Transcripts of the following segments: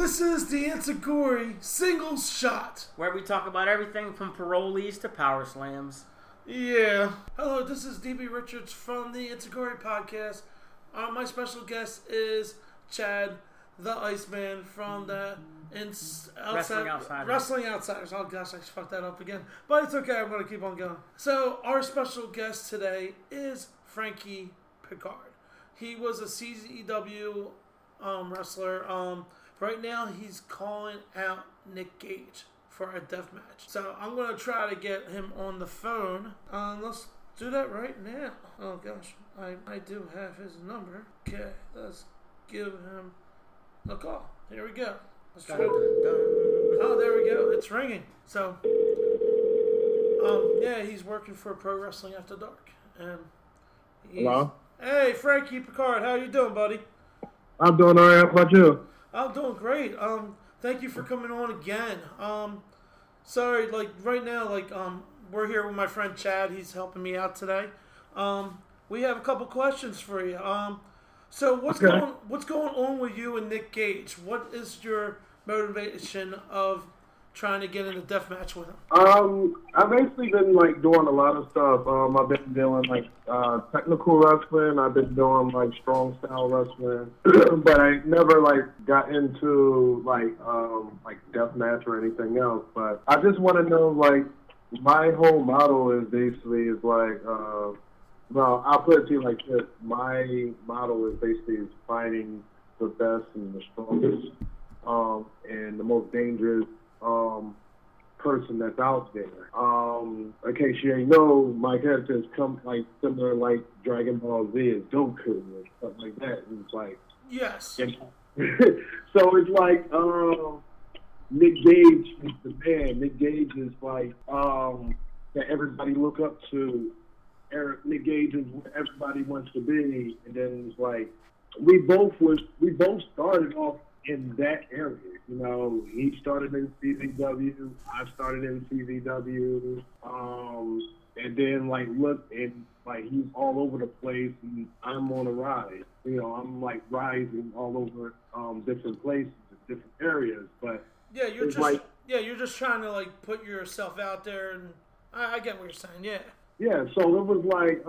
This is the Itagori Singles Shot, where we talk about everything from parolees to power slams. Yeah. Hello, this is DB Richards from the Itagori Podcast. My special guest is Chad, the Iceman from the Wrestling Outsiders. Oh gosh, I fucked that up again. But it's okay, I'm going to keep on going. So, our special guest today is Frankie Picard. He was a CZW wrestler. Right now, he's calling out Nick Gage for a death match. So I'm going to try to get him on the phone. Let's do that right now. Oh gosh, I do have his number. Okay, let's give him a call. Here we go. Let's try. Oh, there we go. It's ringing. So, yeah, he's working for Pro Wrestling After Dark. And hello? Hey, Frankie Picard, how you doing, buddy? I'm doing all right. How about you? I'm doing great. Thank you for coming on again. Sorry, right now, we're here with my friend Chad. He's helping me out today. We have a couple questions for you. So what's going on with you and Nick Gage? What is your motivation of trying to get in a death match with him? I've basically been doing a lot of stuff. I've been doing technical wrestling. I've been doing strong style wrestling, but I never got into death match or anything else. But I just want to know my whole model is basically well, I'll put it to you like this. My model is basically fighting the best and the strongest, and the most dangerous person that's out there. In case you ain't know, my character is similar like Dragon Ball Z is Goku or stuff like that. And it's yes. So it's Nick Gage is the man. Nick Gage is that everybody look up to. Nick Gage is what everybody wants to be, and then it's we both started off in that area. You know, he started in CZW, I started in CZW, and then look, and he's all over the place, and I'm on a rise. You know, I'm rising all over different places, different areas. But yeah, you're just trying to put yourself out there, and I get what you're saying. Yeah. Yeah. So it was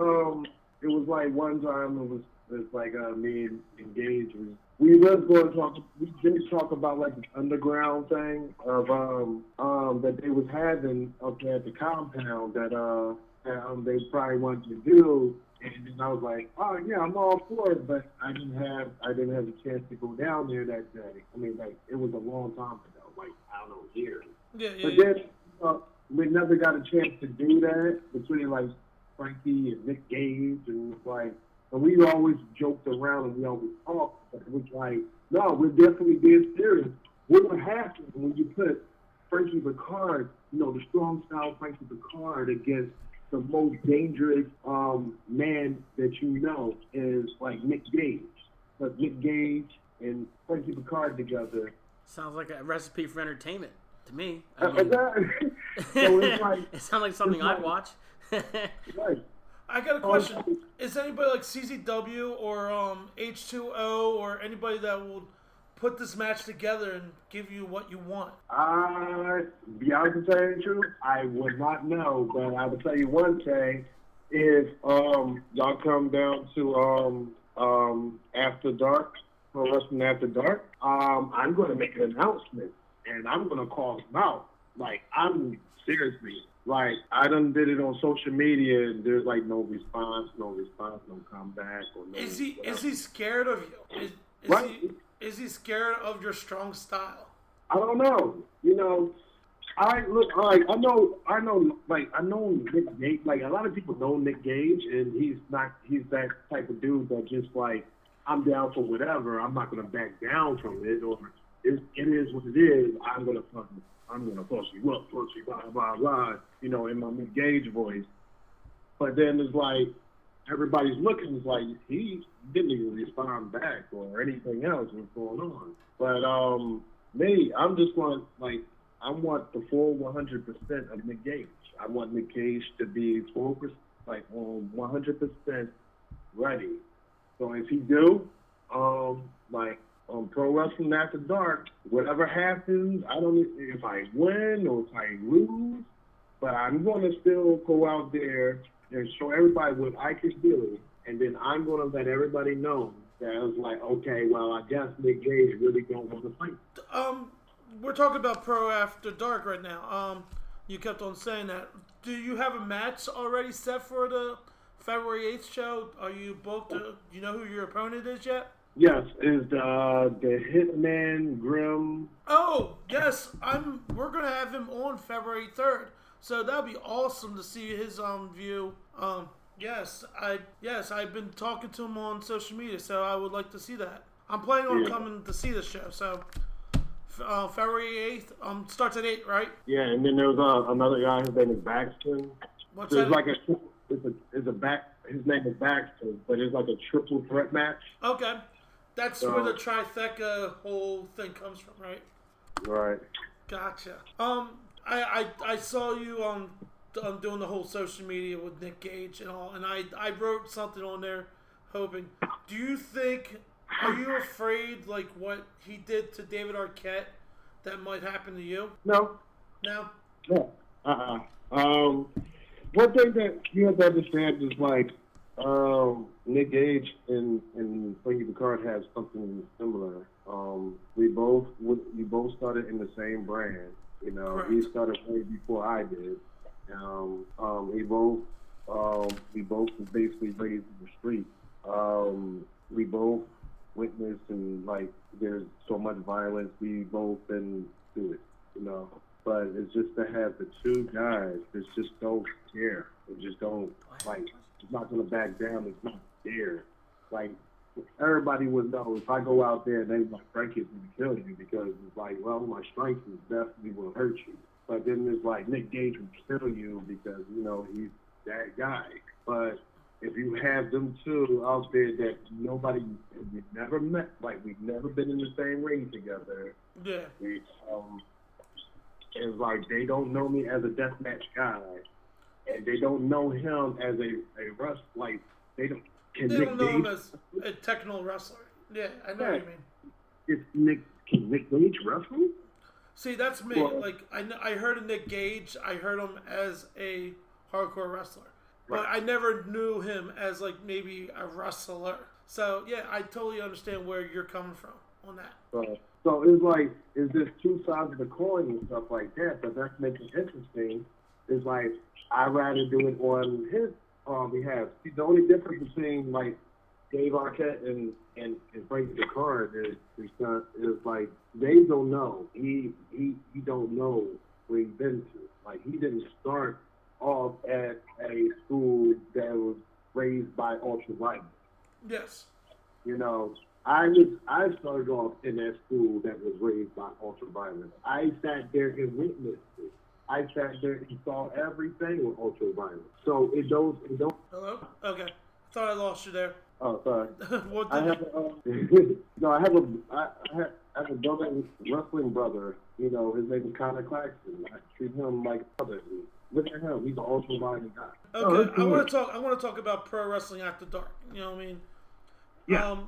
one time it was me and Gage. We did talk about the underground thing of that they was having up there at the compound that they probably wanted to do, and then I was like, oh yeah, I'm all for it, but I didn't have a chance to go down there that day. I mean, it was a long time ago, I don't know, years. Yeah. But then we never got a chance to do that between Frankie and Nick Gage, and and we always joked around and we always talked, but it was no, we're definitely being serious. What would happen when you put Frankie Picard, the strong style Frankie Picard against the most dangerous man that is Nick Gage? But Nick Gage and Frankie Picard together. Sounds like a recipe for entertainment to me. So it's it sounds like something I'd watch. Right. I got a question. Is anybody CZW or H2O or anybody that will put this match together and give you what you want? Be honest and tell you the truth, I would not know, but I will tell you one thing. If y'all come down to After Dark, Pro Wrestling After Dark, I'm going to make an announcement, and I'm going to call him out. I'm seriously. I done did it on social media, and there's no response, no comeback, or no. Is he scared of you? Is he scared of your strong style? I don't know. I know Nick Gage. A lot of people know Nick Gage, and he's that type of dude that just I'm down for whatever. I'm not gonna back down from it, or it is what it is. I'm gonna push you up, push you, blah, blah, blah, in my Nick Gage voice. But then it's everybody's looking, he didn't even respond back or anything else was going on. But me, I'm just going, I want the full 100% of Nick Gage. I want Nick Gage to be full, on 100% ready. So if he do, on Pro Wrestling After Dark, whatever happens, I don't know if I win or if I lose, but I'm going to still go out there and show everybody what I can do, and then I'm going to let everybody know that I was like, okay, well, I guess Nick Gage really don't want to fight. We're talking about Pro After Dark right now. You kept on saying that. Do you have a match already set for the February 8th show? Are you booked? Do you know who your opponent is yet? Yes, is the Hitman Grim. Oh, yes. We're gonna have him on February 3rd, so that'd be awesome to see his view. Yes, I've been talking to him on social media, so I would like to see that. I'm planning on coming to see the show, so February 8th starts at 8, right? Yeah, and then there was another guy. His name is Baxton. What's There's that? like his name is Baxter, but it's like a triple threat match. Okay, that's where the trifecta whole thing comes from, right? Right. Gotcha. I saw you on doing the whole social media with Nick Gage and all, and I wrote something on there, hoping. Do you think? Are you afraid, like what he did to David Arquette, that might happen to you? No. No. No. One thing that you have to understand is like Nick Gage and Frankie Picard have something similar. We both started in the same brand. You know, Correct. He started way before I did. We both was basically raised in the street. We both witnessed and like there's so much violence. We both been through it, you know. But it's just to have the two guys that just don't care. They just don't like. It's not gonna back down. It's not there. Like everybody would know if I go out there and they like Frankie's gonna kill you because it's like, well, my strength is definitely will hurt you. But then it's like Nick Gage will kill you because you know he's that guy. But if you have them two out there that we've never met, like we've never been in the same ring together. Yeah. It's like they don't know me as a deathmatch guy, and they don't know him as a wrestler. Like they don't. They don't know him as a technical wrestler. Yeah, I know what you mean. Can Nick Gage wrestle? See, that's me. Well, like I heard of Nick Gage. I heard him as a hardcore wrestler. But Right. I never knew him as like maybe a wrestler. So yeah, I totally understand where you're coming from on that. So it's like it's just two sides of the coin and stuff like that. But that's making it interesting. It's like I'd rather do it on his behalf. See, the only difference between like Dave Arquette and Frankie Picard is like Dave don't know. He don't know what he's been to. Like he didn't start off at a school that was raised by ultra-violence. Yes. You know, I started off in that school that was raised by ultra-violence. I sat there and witnessed it. I sat there and saw everything with ultra-violence. So it don't. Hello? Okay. Thought I lost you there. Oh, sorry. What I did have I have a brother, wrestling brother. You know, his name is Connor Claxton. I treat him like a brother. Look at him; he's an ultra violent guy. Okay, I want to talk about Pro Wrestling After Dark. You know what I mean? Yeah.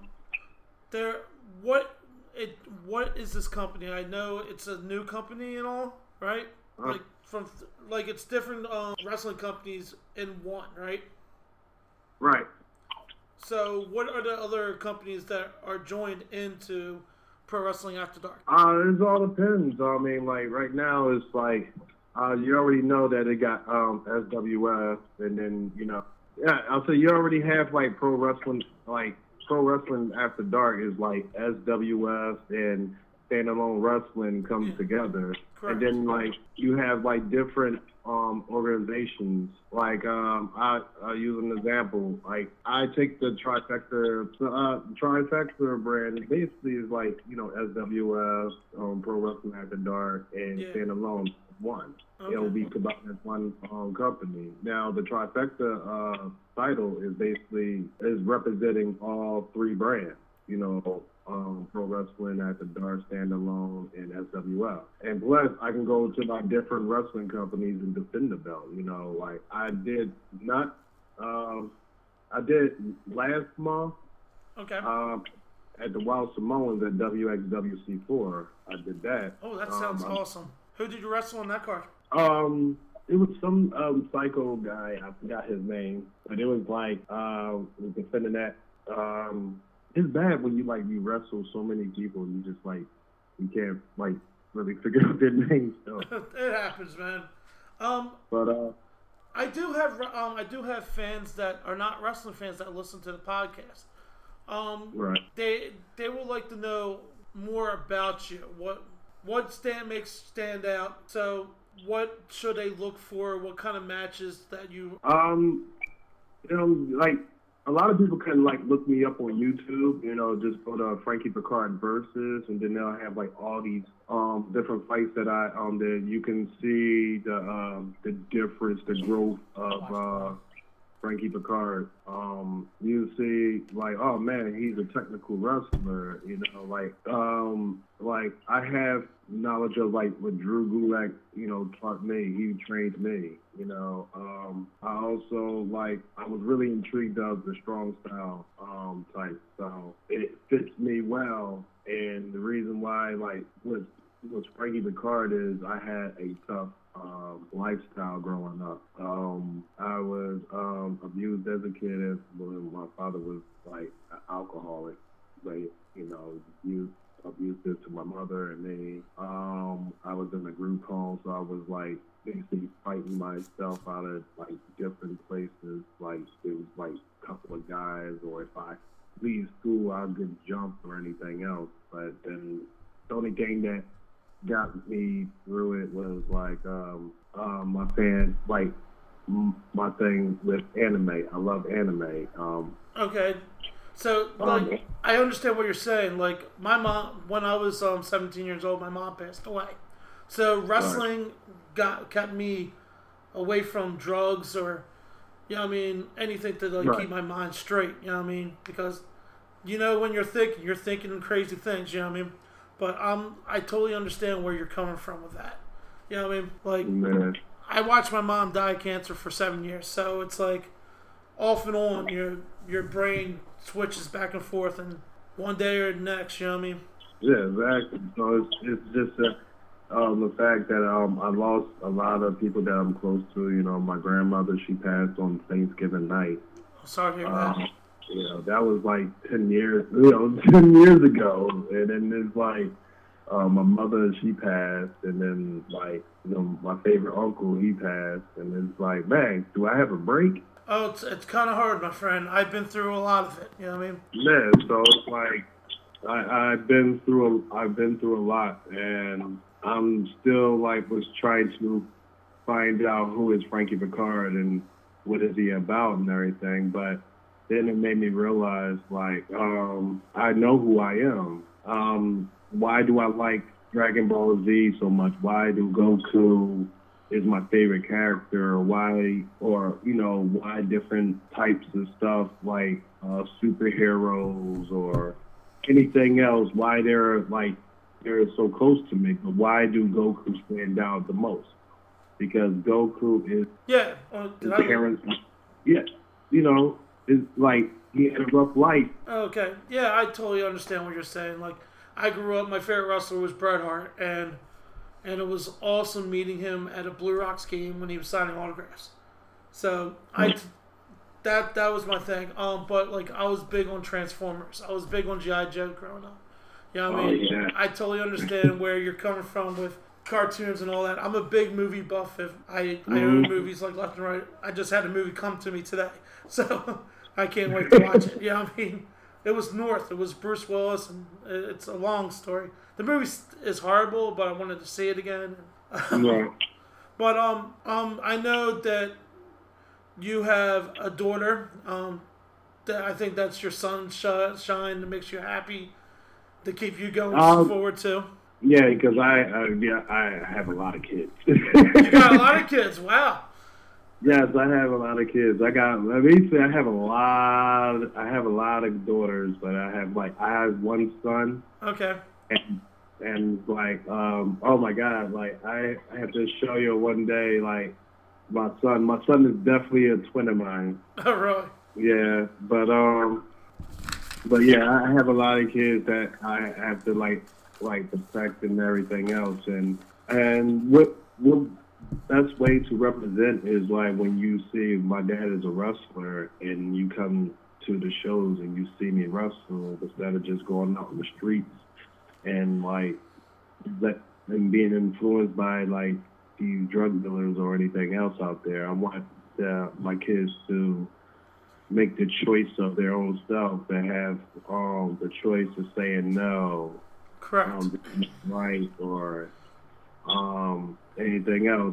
What is this company? I know it's a new company and all, right? Like it's different wrestling companies in one, right? Right. So, what are the other companies that are joined into Pro Wrestling After Dark? It all depends. I mean, like right now, it's like you already know that it got SWF, and then I'll say you already have like Pro Wrestling After Dark is like SWF and Standalone Wrestling comes together. Correct. And then like you have like different organizations. Like I use an example. Like I take the Trifecta brand. It basically is like SWF, Pro Wrestling After Dark, and Standalone one. Okay. It will be combined as one company. Now the Trifecta title is representing all three brands. Pro Wrestling After Dark, Standalone, and SWF. And plus, I can go to my different wrestling companies and defend the belt. Like I did last month. Okay. at the Wild Samoans at WXWC4. I did that. Oh, that sounds awesome. Who did you wrestle on that card? It was some psycho guy. I forgot his name, but it was like we defending that. It's bad when you wrestle so many people. You just you can't really figure out their names. So. It happens, man. But I do have fans that are not wrestling fans that listen to the podcast. Right. They would like to know more about you. What makes stand out? So what should they look for? What kind of matches that you? A lot of people can look me up on YouTube. Just go to Frankie Picard Versus, and then they'll have all these different fights that that you can see the difference, the growth of Frankie Picard. You see oh man, he's a technical wrestler. I have knowledge of what Drew Gulak taught me. He trained me. I also I was really intrigued of the strong style type. So it fits me well, and the reason why what's Frankie Picard is I had a tough lifestyle growing up. I was abused as a kid when my father was an alcoholic, abusive to my mother and me. I was in a group home, so I was basically fighting myself out of different places. It was a couple of guys, or if I leave school, I'll get jumped or anything else. But then the only thing that got me through it was my thing with anime. I love anime. Okay. So, I understand what you're saying. My mom, when I was 17 years old, my mom passed away. So, wrestling kept me away from drugs or, anything to keep my mind straight, Because, when you're thinking crazy things, But I totally understand where you're coming from with that. Man. I watched my mom die of cancer for 7 years, so it's off and on, your brain switches back and forth, and one day or the next, Yeah, exactly. So it's just the fact that I lost a lot of people that I'm close to. My grandmother, she passed on Thanksgiving night. Sorry to hear that. That was 10 years, 10 years ago, and then it's my mother, she passed, and then my favorite uncle, he passed, and it's man, do I have a break? Oh, it's kind of hard, my friend. I've been through a lot of it. You know what I mean? Yeah. So it's I've been through a lot, and I'm still was trying to find out who is Frankie Picard and what is he about and everything. But then it made me realize I know who I am. Why do I like Dragon Ball Z so much? Why do Goku is my favorite character? Why different types of stuff superheroes or anything else? Why they're so close to me? But why do Goku stand out the most? Because Goku is parents. Yeah, is he had a rough life. Okay, yeah, I totally understand what you're saying. I grew up, my favorite wrestler was Bret Hart, and it was awesome meeting him at a Blue Rocks game when he was signing autographs. So that was my thing. But I was big on Transformers. I was big on G.I. Joe growing up. You know what I mean? Yeah. I totally understand where you're coming from with cartoons and all that. I'm a big movie buff. I own movies left and right. I just had a movie come to me today, so I can't wait to watch it. You know what I mean? It was North. It was Bruce Willis, and it's a long story. The movie is horrible, but I wanted to see it again. Yeah. But I know that you have a daughter. That I think that's your sunshine that makes you happy, to keep you going forward too. Yeah, because I have a lot of kids. You got a lot of kids. Wow. Yes, I have a lot of kids. I have a lot of daughters, but I have one son. Okay. And oh my God, I have to show you one day, my son is definitely a twin of mine. Oh, really? Yeah, but But yeah, I have a lot of kids that I have to like protect and everything else. And what best way to represent is like when you see my dad is a wrestler and you come to the shows and you see me wrestle instead of just going out in the streets and like and being influenced by like these drug dealers or anything else out there. I want my kids to make the choice of their own self and have the choice of saying no, Correct. right, or anything else.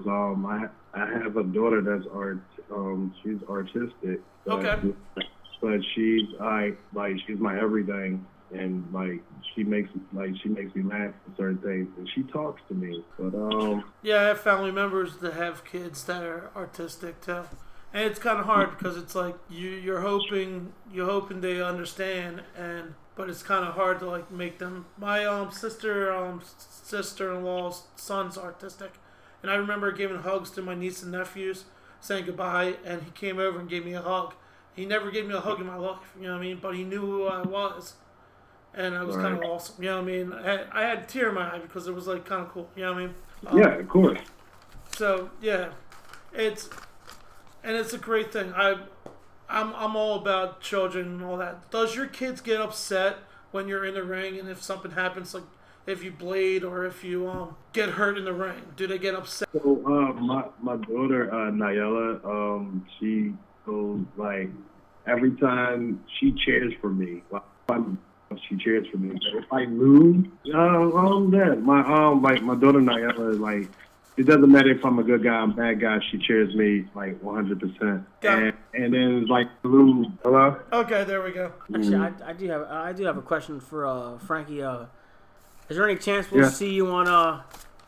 I have a daughter that's she's artistic. Okay. But she's she's my everything, and like she makes me laugh at certain things, and she talks to me. But Yeah, I have family members that have kids that are artistic too, and it's kind of hard because it's like you're hoping they understand, but it's kind of hard to like make them. My sister-in-law's son's artistic, and I remember giving hugs to my niece and nephews, saying goodbye, and he came over and gave me a hug. He never gave me a hug in my life, you know what I mean? But he knew who I was, and it was kind of awesome, you know what I mean? I had a tear in my eye because it was like kind of cool, you know what I mean? Yeah, of course. So yeah, it's a great thing. I'm all about children and all that. Does your kids get upset when you're in the ring, and if something happens, like if you bleed or if you get hurt in the ring, do they get upset? So my daughter Nayela, she goes like every time she cheers for me. She cheers for me. If I lose, I'm dead. My daughter Nayela is like, it doesn't matter if I'm a good guy or a bad guy. She cheers me like 100%. And then it's like lose. Hello. Okay, there we go. Actually, I do have a question for Frankie. Is there any chance we'll see you on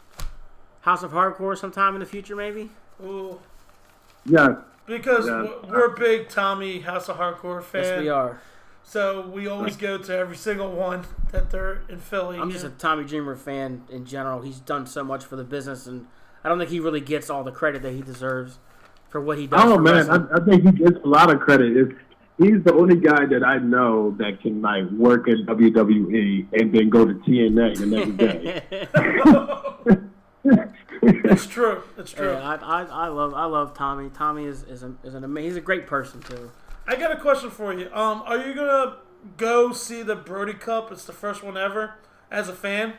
House of Hardcore sometime in the future, maybe? Ooh. Yeah. Because we're big Tommy House of Hardcore fans. Yes, we are. So we always go to every single one that they're in Philly. I'm just a Tommy Dreamer fan in general. He's done so much for the business, and I don't think he really gets all the credit that he deserves for what he does. Oh man, I think he gets a lot of credit. He's the only guy that I know that can like work at WWE and then go to TNA the next day. It's true. It's true. Yeah, I love Tommy. Tommy is an amazing. He's a great person too. I got a question for you. Are you gonna go see the Brody Cup? It's the first one ever as a fan.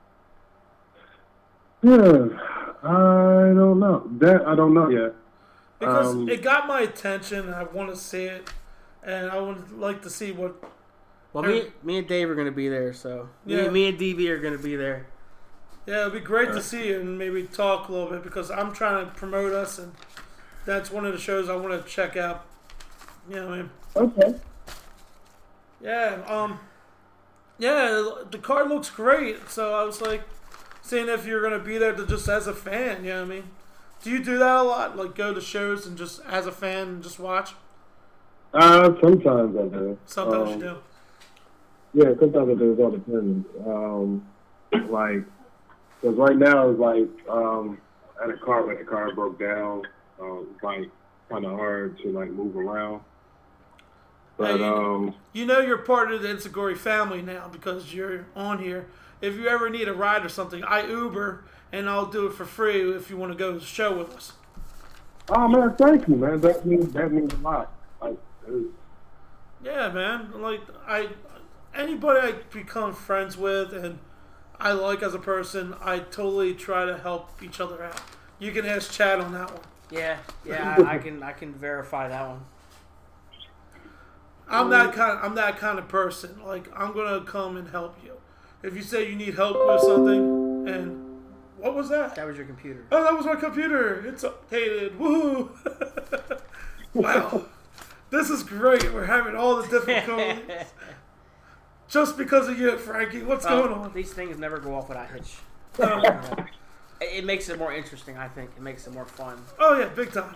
Yeah, I don't know. I don't know yet. Because it got my attention, and I want to see it, and I would like to see what. Well, me and Dave are going to be there, so me and DV are going to be there. Yeah, it'd be great to see you and maybe talk a little bit because I'm trying to promote us, and that's one of the shows I want to check out. You know what I mean? Okay. Yeah. The card looks great, so I was like, seeing if you're gonna be there just as a fan. You know what I mean? Do you do that a lot? Like go to shows and just as a fan and just watch? Sometimes I do. Sometimes you do. Yeah, sometimes I do. It all depends. Like, because right now it's like at a car when the car broke down. It's like kind of hard to like move around. But you know you're part of the Inseguri family now because you're on here. If you ever need a ride or something, I Uber and I'll do it for free if you want to go to the show with us. Oh man, thank you, man. That means a lot. Like, yeah, man. Like anybody I become friends with and I like as a person, I totally try to help each other out. You can ask Chad on that one. Yeah, I can verify that one. I'm that kind of person. Like I'm gonna come and help you. If you say you need help with something, and what was that? That was your computer. Oh, that was my computer. It's updated. Woo! Wow, this is great. We're having all the difficulties just because of you, Frankie. What's going on? These things never go off without hitch. It makes it more interesting, I think. It makes it more fun. Oh yeah, big time.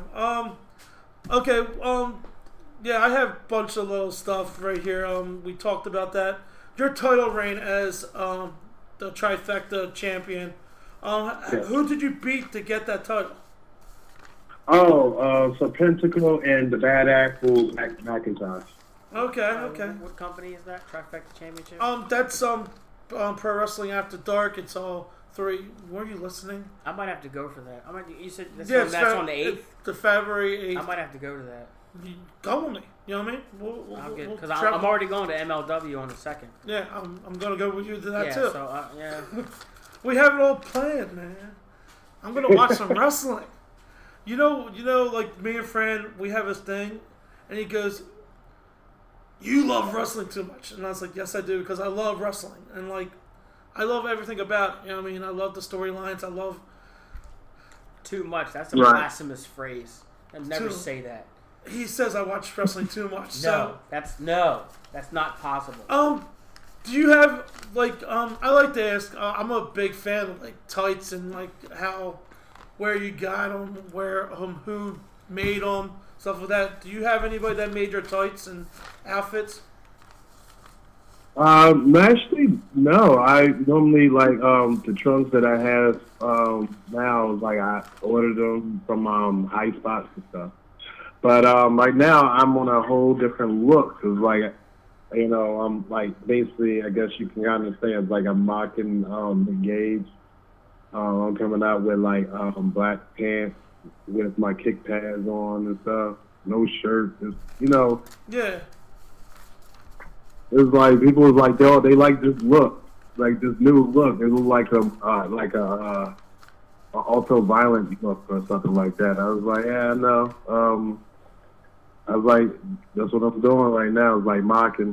Okay. Yeah, I have a bunch of little stuff right here. We talked about that. Your title reign as the trifecta champion. Who did you beat to get that title? So Pentacle and the Bad Apple McIntosh. Okay. What company is that? Trifecta Championship. That's Pro Wrestling After Dark. It's all 3. Were you listening? I might have to go for that. You said that's on the 8th. The February 8th. I might have to go to that. Go with me. You know what I mean? I'll get because I'm already going to MLW on the 2nd. Yeah, I'm gonna go with you to that too. So yeah. We have it all planned, man. I'm gonna watch some wrestling. You know, like me and Fran, we have this thing, and he goes, "You love wrestling too much," and I was like, "Yes, I do," because I love wrestling, and like, I love everything about it. You know what I mean? I love the storylines. I love too much. That's a blasphemous phrase. I'd never say that. He says I watch wrestling too much. That's not possible. Do you have like I like to ask. I'm a big fan of like tights and like where you got them, who made them, stuff like that. Do you have anybody that made your tights and outfits? Actually, no. I normally like the trunks that I have now. Like I ordered them from High Spots and stuff. But right now I'm on a whole different look. Cause like, you know, I'm like basically, I guess you can understand, like I'm mocking the Gage. I'm coming out with like black pants with my kick pads on and stuff. No shirt, just, you know. Yeah. It was like people was like, they like this look, like this new look. It was like a ultra-violent look or something like that. I was like, yeah, no. I was like, that's what I'm doing right now. It's like mocking.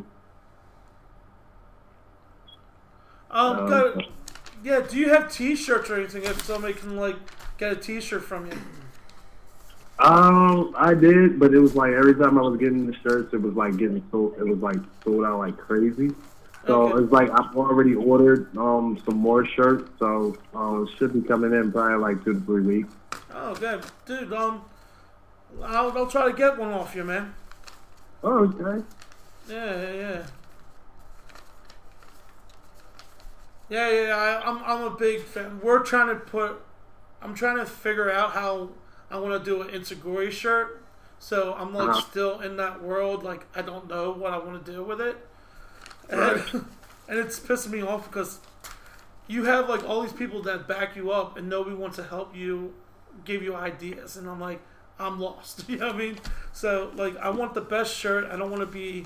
Yeah. Do you have T-shirts or anything? If somebody can like get a T-shirt from you. I did, but it was like every time I was getting the shirts, it was like sold out like crazy. So It's like I've already ordered some more shirts, so it should be coming in probably like 2 to 3 weeks. Oh, good, dude. I'll try to get one off you, man. Oh, okay. Yeah. I'm a big fan. I'm trying to figure out how I want to do an Insiguri shirt. So I'm like still in that world. Like I don't know what I want to do with it, and it's pissing me off because you have like all these people that back you up, and nobody wants to help you, give you ideas, and I'm like, I'm lost. You know what I mean? So like I want the best shirt. I don't want to be.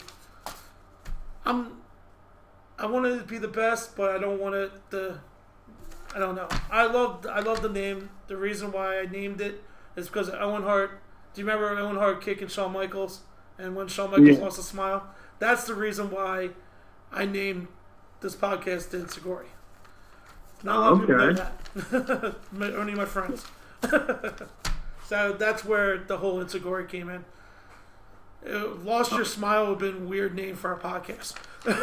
I want it to be the best, but I don't want it to. I don't know. I love the name. The reason why I named it is because of Owen Hart. Do you remember Owen Hart kicking Shawn Michaels? And when Shawn Michaels lost a smile? That's the reason why I named this podcast Insiguri. Not a lot of people know that. Only my friends. So that's where the whole Insiguri came in. Lost Your Smile would have been a weird name for our podcast.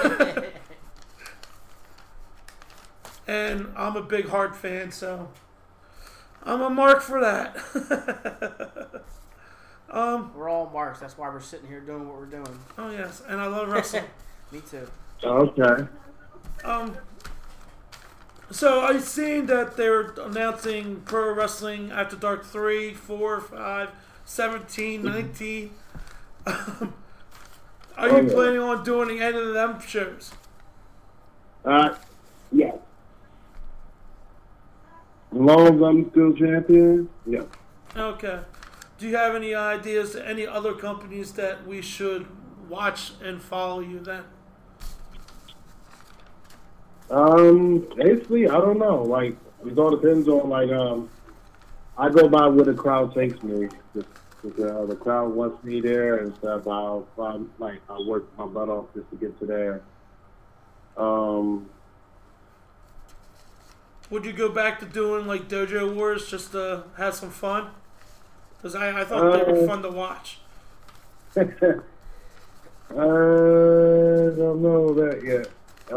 And I'm a big Hart fan, so I'm a mark for that. We're all marks. That's why we're sitting here doing what we're doing. Oh yes, and I love wrestling. Me too. Okay. So I've seen that they're announcing Pro Wrestling After Dark 3, 4, 5, 17, 19. Are you planning on doing any of them shows? Yeah. As long as I'm still champion, yeah. Okay. Do you have any ideas to any other companies that we should watch and follow you then? Basically, I don't know. Like, it all depends on, like, I go by where the crowd takes me. If the crowd wants me there and stuff, I'll work my butt off just to get to there. Would you go back to doing like Dojo Wars just to have some fun? Because I thought they were fun to watch. I don't know that yet.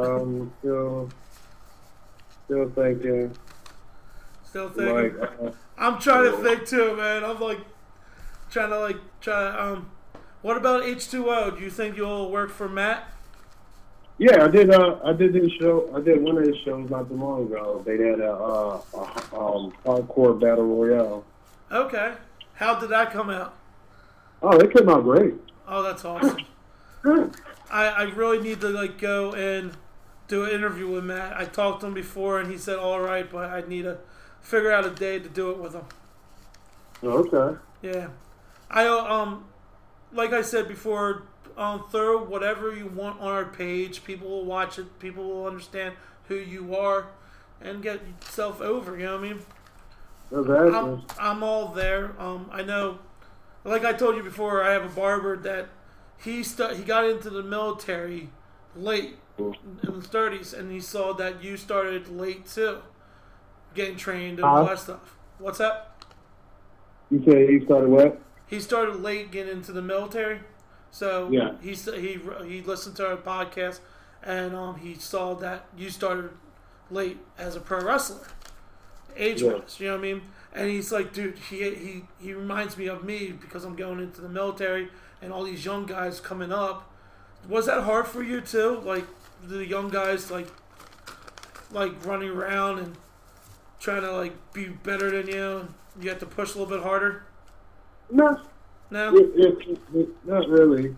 Still thinking. Still thinking. I'm trying to think too, man. I'm like trying to what about H2O? Do you think you'll work for Matt? Yeah, I did his show. I did one of his shows not too long ago. They had a hardcore battle royale. Okay, how did that come out? Oh, it came out great. Oh, that's awesome. I really need to like go and do an interview with Matt. I talked to him before, and he said all right, but I need to figure out a day to do it with him. Okay. Yeah, I like I said before, throw whatever you want on our page. People will watch it. People will understand who you are, and get yourself over. You know what I mean? I'm all there. I know, like I told you before, I have a barber that he got into the military late in his 30s, and he saw that you started late too, getting trained and all that stuff. What's that? You said he started what? He started late getting into the military, so yeah. he listened to our podcast, and he saw that you started late as a pro wrestler, age-wise. You know what I mean? And he's like, dude, he reminds me of me because I'm going into the military and all these young guys coming up. Was that hard for you too? Like the young guys like running around and trying to like be better than you, and you have to push a little bit harder? No. No? Not really.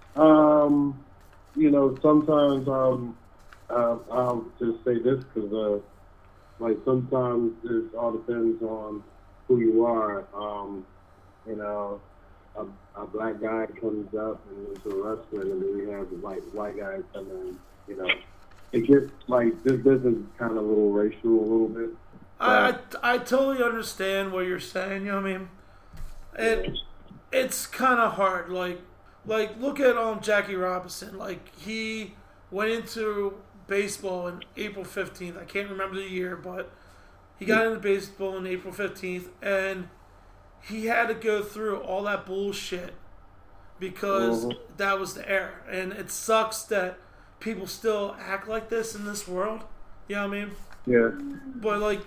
You know, sometimes I'll just say this because like sometimes it all depends on who you are. You know, a black guy comes up and into wrestling, and then we have white guys come in. You know, it gets like this business is kind of a little racial, a little bit. I totally understand what you're saying. You know what I mean? It's kind of hard. Like look at Jackie Robinson. Like he went into baseball on April 15th. I can't remember the year, but he got into baseball on April 15th, and he had to go through all that bullshit because that was the era. And it sucks that people still act like this in this world. You know what I mean? Yeah. But like,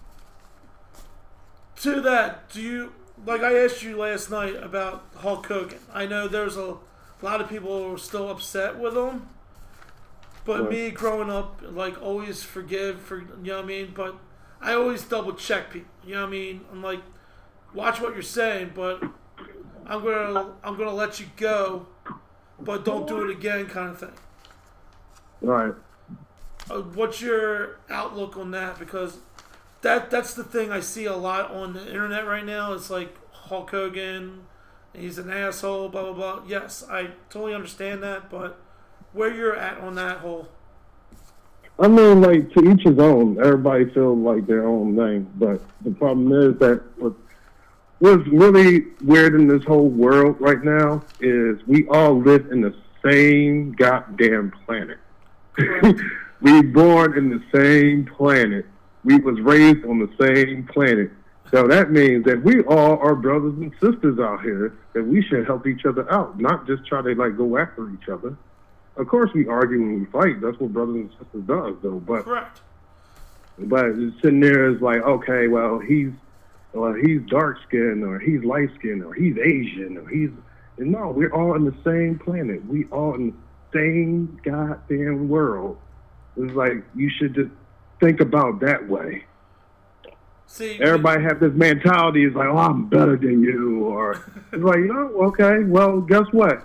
to that, do you, like I asked you last night about Hulk Hogan. I know there's a lot of people who are still upset with him. But me growing up, like, always forgive, you know what I mean? But I always double check people, you know what I mean? I'm like, watch what you're saying, but I'm gonna let you go, but don't do it again, kind of thing. Right. What's your outlook on that? Because that's the thing I see a lot on the internet right now. It's like Hulk Hogan, he's an asshole, blah blah blah. Yes, I totally understand that, but where you're at on that whole? I mean, like, to each his own. Everybody feels like their own thing. But the problem is that what's really weird in this whole world right now is we all live in the same goddamn planet. We born in the same planet. We was raised on the same planet. So that means that we all are brothers and sisters out here, that we should help each other out, not just try to, like, go after each other. Of course, we argue when we fight. That's what brothers and sisters does, though. But correct. But sitting there is like, okay, well, he's dark skinned, or he's light skinned, or he's Asian, or he's no. We're all in the same planet. We all in the same goddamn world. It's like you should just think about that way. See, everybody have this mentality. Is like, oh, I'm better than you, or it's like, okay, well, guess what?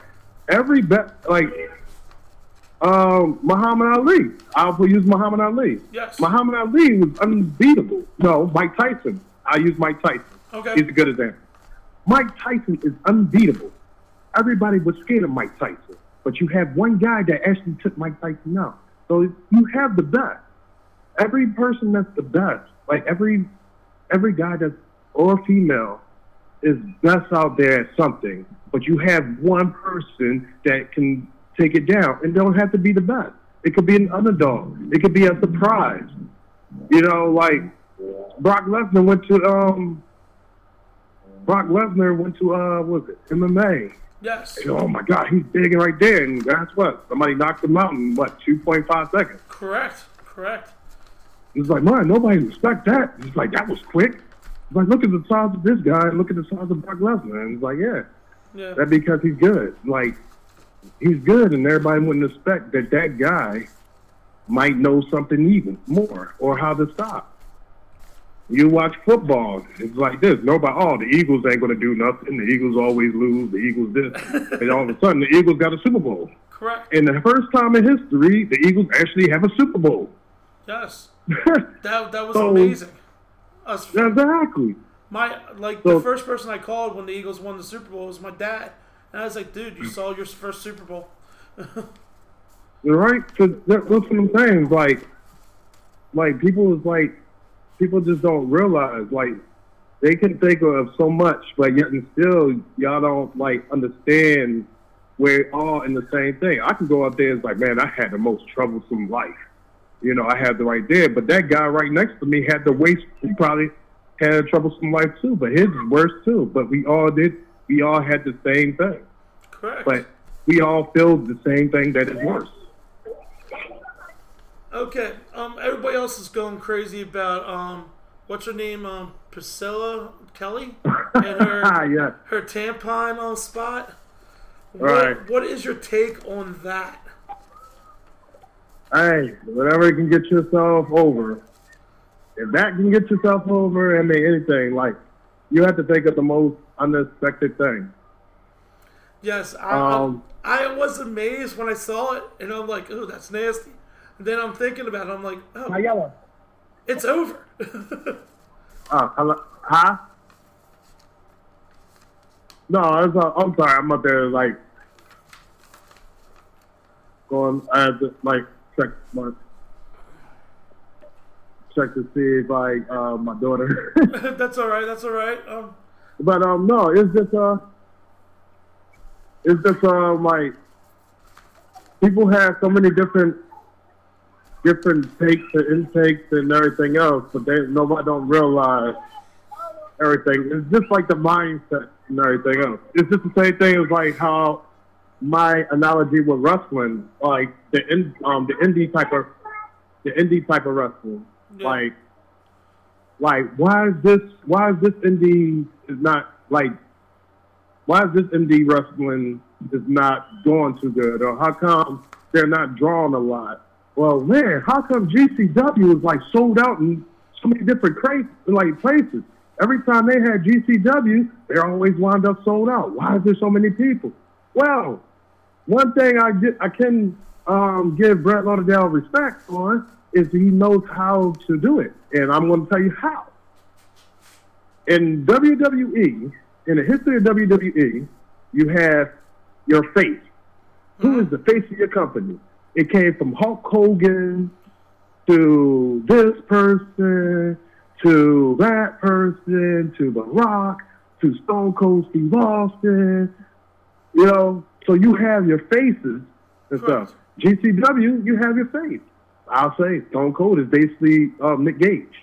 Muhammad Ali. I'll use Muhammad Ali. Yes. Muhammad Ali was unbeatable. No, Mike Tyson. I'll use Mike Tyson. Okay. He's a good example. Mike Tyson is unbeatable. Everybody was scared of Mike Tyson. But you have one guy that actually took Mike Tyson out. So you have the best. Every person that's the best, like every guy that's or female is best out there at something. But you have one person that can take it down, and don't have to be the best. It could be an underdog. It could be a surprise. You know, like Brock Lesnar went to what was it, MMA. Yes. And, oh my God, he's big right there, and guess what? Somebody knocked him out in 2.5 seconds. Correct. It's like, man, nobody respect that. It's like, that was quick. It's like, look at the size of this guy, and look at the size of Brock Lesnar, and it's like, yeah. That's because he's good. Like, he's good, and everybody wouldn't expect that guy might know something even more or how to stop. You watch football, it's like this. Nobody, the Eagles ain't going to do nothing. The Eagles always lose. The Eagles this. And all of a sudden, the Eagles got a Super Bowl. Correct. And the first time in history, the Eagles actually have a Super Bowl. Yes. that was amazing. Exactly. The first person I called when the Eagles won the Super Bowl was my dad. And I was like, dude, you saw your first Super Bowl. You're right. Because that's what I'm saying. People just don't realize, they can think of so much, but yet and still, y'all don't, understand we're all in the same thing. I can go out there and it's like, man, I had the most troublesome life. You know, I had the right there, but that guy right next to me had the waste. He probably had a troublesome life too, but his is worse too. But we all did. We all had the same thing. Correct. But we all feel the same thing that is worse. Okay. Everybody else is going crazy about what's her name? Priscilla Kelly and her her tampon spot. What is your take on that? Hey, whatever can get yourself over. If that can get yourself over, I mean, anything, you have to think of the most unexpected thing. Yes, I was amazed when I saw it, and I'm like, oh, that's nasty. And then I'm thinking about it, I'm like, oh, it's over. Huh? No, I'm sorry, I'm up there, going, I have to, check to see if my daughter. That's all right. But no, it's just people have so many different takes and intakes and everything else, but nobody don't realize everything. It's just like the mindset and everything else. It's just the same thing as how my analogy with wrestling, the indie type of wrestling. Yeah. Why is this indie wrestling is not going too good, or how come they're not drawing a lot? Well, man, how come GCW is sold out in so many different places? Every time they had GCW, they always wound up sold out. Why is there so many people? Well, one thing I can give Brett Lauderdale respect for is he knows how to do it, and I'm going to tell you how. In WWE, in the history of WWE, you have your face. Who is the face of your company? It came from Hulk Hogan to this person to that person to The Rock to Stone Cold Steve Austin. You know, so you have your faces and stuff. GCW, you have your face. I'll say Stone Cold is basically Nick Gage.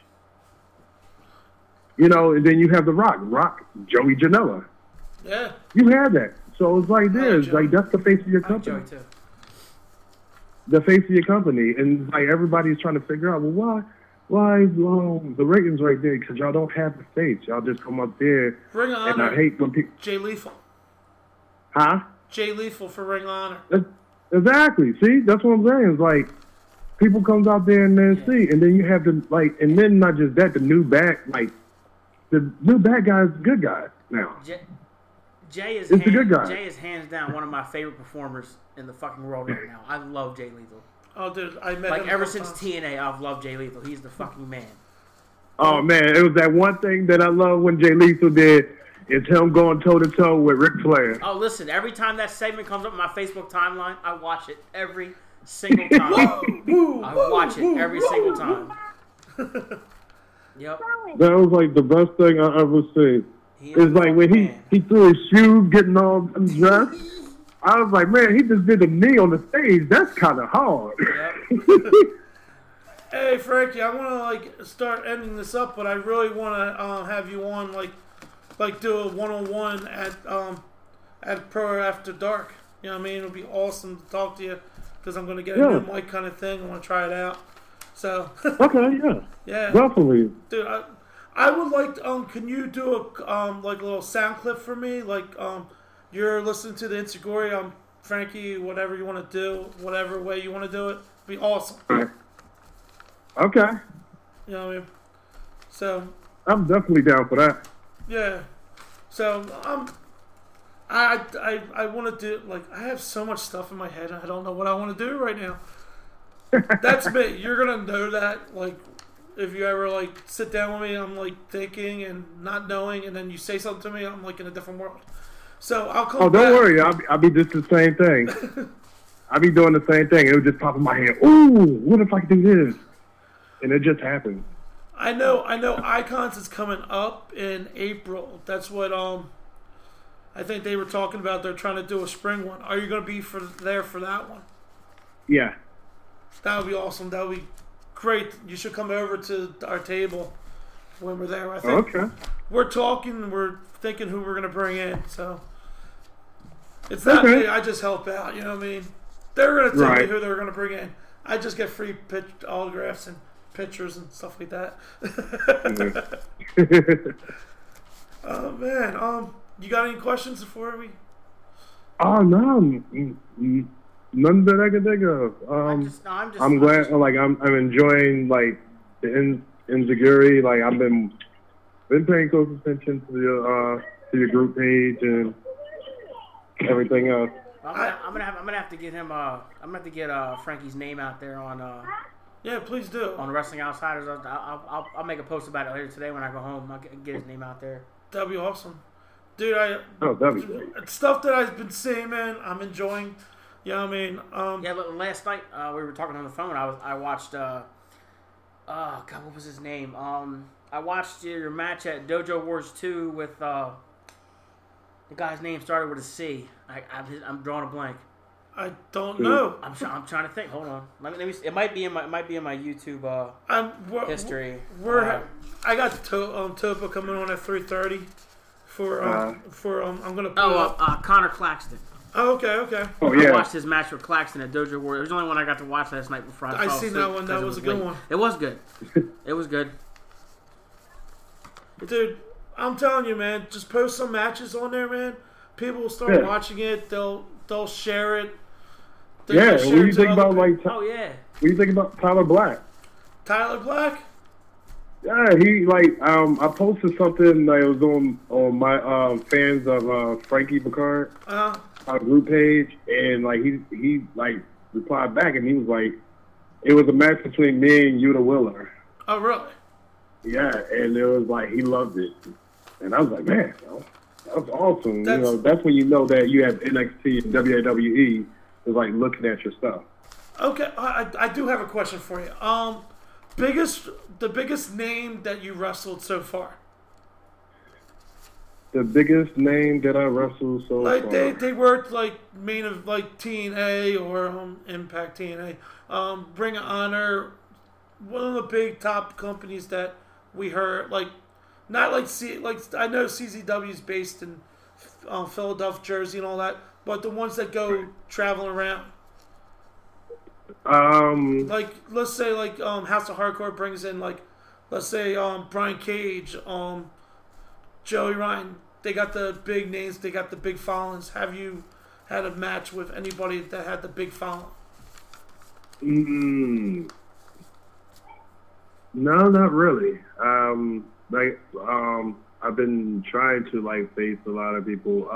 You know, and then you have The Rock, Joey Janela. Yeah. You have that. So it's like this. That's the face of your company. Joey too. The face of your company. And everybody's trying to figure out, well, why the ratings right there? Because y'all don't have the face. Y'all just come up there. Ring of Honor. And I hate when people... Jay Lethal. Huh? Jay Lethal for Ring of Honor. Exactly. See? That's what I'm saying. It's people comes out there and then see. And then you have the, and then not just that, the new bad, the new bad guy is a good guy now. Jay is a good guy. Jay is hands down one of my favorite performers in the fucking world right now. I love Jay Lethal. Oh, dude, I met him ever since TNA, I've loved Jay Lethal. He's the fucking man. Oh man, it was that one thing that I love when Jay Lethal did is him going toe to toe with Ric Flair. Oh, listen, every time that segment comes up in my Facebook timeline, I watch it every single time. I watch it every single time. Yep. That was the best thing I ever seen. It's when he threw his shoes getting all undressed. I was like, man, he just did a knee on the stage. That's kind of hard. Yep. Hey, Frankie, I want to start ending this up, but I really want to have you on do a one-on-one at Pro After Dark. You know what I mean? It would be awesome to talk to you because I'm going to get a new mic kind of thing. I want to try it out. So. Okay, yeah. Yeah. Definitely. Dude, I would like to, can you do a little sound clip for me? You're listening to the Insecurity, Frankie, whatever you want to do, whatever way you want to do it. It'd be awesome. Okay. You know what I mean? So I'm definitely down for that. yeah. So I want to do like I have so much stuff in my head. I don't know what I want to do right now. That's me. You're gonna know that like if you ever like sit down with me, I'm like thinking and not knowing, and then you say something to me, I'm like in a different world. So I'll come. Oh, don't worry. I'll be just the same thing. I'll be doing the same thing. It would just pop in my head. Ooh, what if I could do this? And it just happens. I know. Icons is coming up in April. That's what I think they were talking about. They're trying to do a spring one. Are you going to be there for that one? Yeah. That would be awesome. That would be great. You should come over to our table when we're there. I think we're talking. We're thinking who we're going to bring in. So it's not me. I just help out. You know what I mean? They're going to tell me who they're going to bring in. I just get free autographs and pictures and stuff like that. Oh man, you got any questions before we? Oh no, none that I can think of. I'm glad. Like I'm enjoying like the insecurity. Like I've been paying close attention to your group page and everything else. I'm gonna have to get him. I'm gonna have to get Frankie's name out there on. Yeah, please do. On Wrestling Outsiders, I'll make a post about it later today when I go home. I'll get his name out there. That'd be awesome, dude. That'd be great. Stuff that I've been seeing, man. I'm enjoying. You know what I mean? Yeah. Last night we were talking on the phone. I watched. God, what was his name? I watched your match at Dojo Wars 2 with the guy's name started with a C. I'm drawing a blank. I don't know. I'm trying to think. Hold on. Let me. It might be in my YouTube history. I got Topa coming on at 3:30 for I'm gonna. Connor Claxton. Oh, okay. Oh yeah. I watched his match with Claxton at Dojo War. It was the only one I got to watch last night before I seen that one. That was a good one. It was good. It was good. Dude, I'm telling you, man. Just post some matches on there, man. People will start watching it. They'll share it. What do you think about What do you think about Tyler Black? Tyler Black? Yeah, he I posted something that was on my fans of Frankie Picard group page, and he replied back, and he was like, it was a match between me and Yuta Willer. Oh really? Yeah, and it was like he loved it, and I was like, man, that was awesome. That's when you know that you have NXT and WWE is like looking at your stuff. Okay, I do have a question for you. The biggest name that you wrestled so far? The biggest name that I wrestled so far. They worked main of TNA or Impact TNA, Ring of Honor, one of the big top companies that we heard not I know CZW is based in Philadelphia, Jersey, and all that, but the ones that go traveling around. Let's say House of Hardcore brings in let's say Brian Cage, Joey Ryan. They got the big names. They got the big followings. Have you had a match with anybody that had the big following? No, not really. I've been trying to face a lot of people.